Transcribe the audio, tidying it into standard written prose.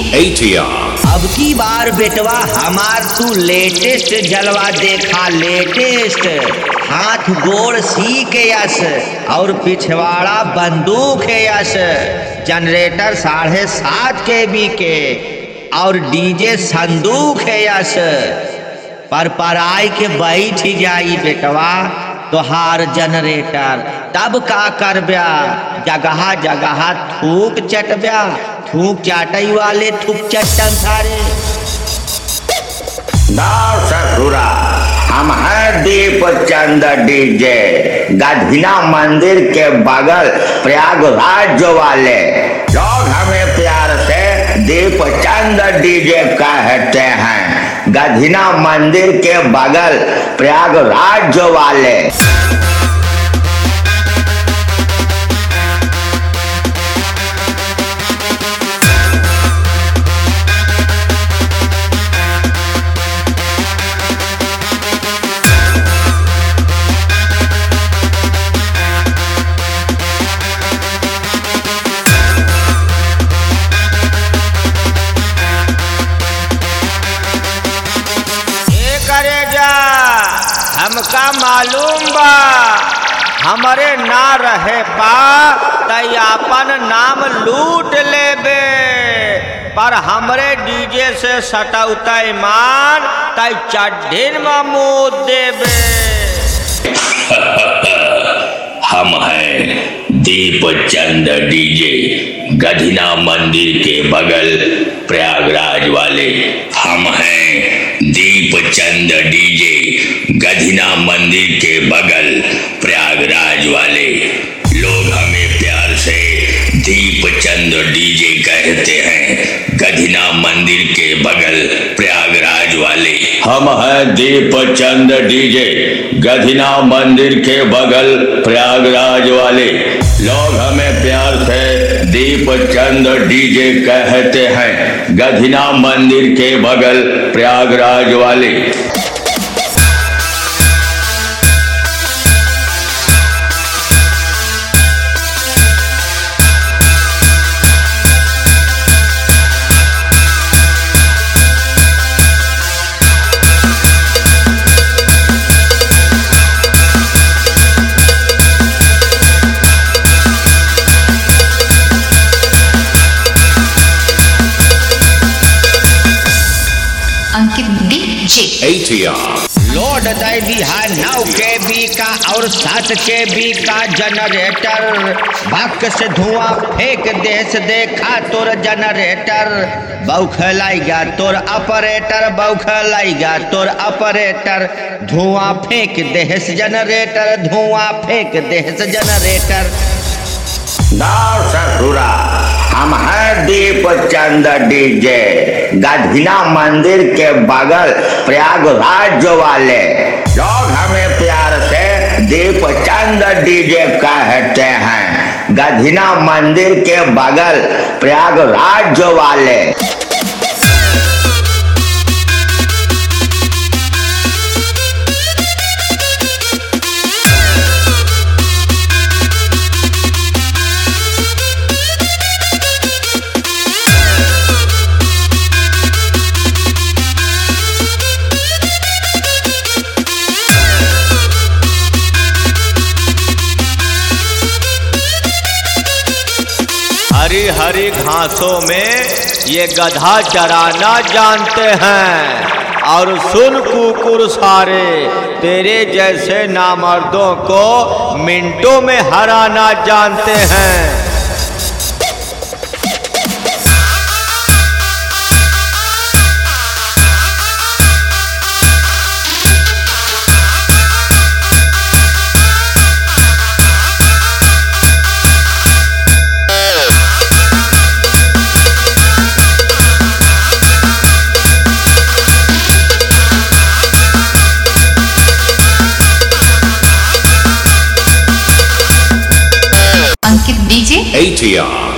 ATR। अब की बार बेटवा हमार तू लेटेस्ट जलवा देखा, लेटेस्ट हाथ गोड़ सी के यस और पिछवाड़ा बंदूक है यस, जनरेटर 7.5 KB के और डीजे संदूक है यस। पर आई के बैठ जाई बेटवा तोहार जनरेटर, तब का करब्या जगह जगह थूक चटब्या, थूक चाटई वाले थूक चट्टन सारे। ससुरा हम हैं दीपचंद डीजे, गधीना मंदिर के बगल प्रयागराज वाले लोग हमें प्यार से दीपचंद डीजे कहते हैं, गधीना मंदिर के बगल प्रयागराज वाले। हमका मालूम बा हमरे ना रहे पा तई अपन नाम लूट लेबे, पर हमरे डीजे से सटौता ईमान तई चढ़िन में मुँह देबे। हम हैं दीपचंद डीजे, गधीना मंदिर के बगल प्रयागराज वाले। हम हैं दीपचंद डीजे, गधीना मंदिर के बगल प्रयागराज वाले लोग हमें प्यार से दीपचंद डीजे कहते हैं, गधीना मंदिर के बगल प्रयागराज वाले। हम हैं दीपचंद डीजे, गधीना मंदिर के बगल प्रयागराज वाले लोग हमें प्यार से दीपचंद डीजे कहते हैं, गधीना मंदिर के बगल प्रयागराज वाले। ATR। लोड दे दिया 9 KB का और 7 KB का जनरेटर, भक से धुआं फेंक देश देखा तोर जनरेटर, बौखलाइगा तोर ऑपरेटर, बौखलाइगा तोर ऑपरेटर, धुआं फेंक देश जनरेटर, धुआं फेंक देश जनरेटर। ससुरा हम हैं दीपचंद डीजे, गधीना मंदिर के बगल प्रयागराज वाले लोग हमें प्यार से दीपचंद डीजे कहते हैं, गधीना मंदिर के बगल प्रयागराज वाले। हरी हरी घासों में ये गधा चराना जानते हैं, और सुन कुकुर सारे तेरे जैसे नामर्दों को मिनटों में हराना जानते हैं। ATR।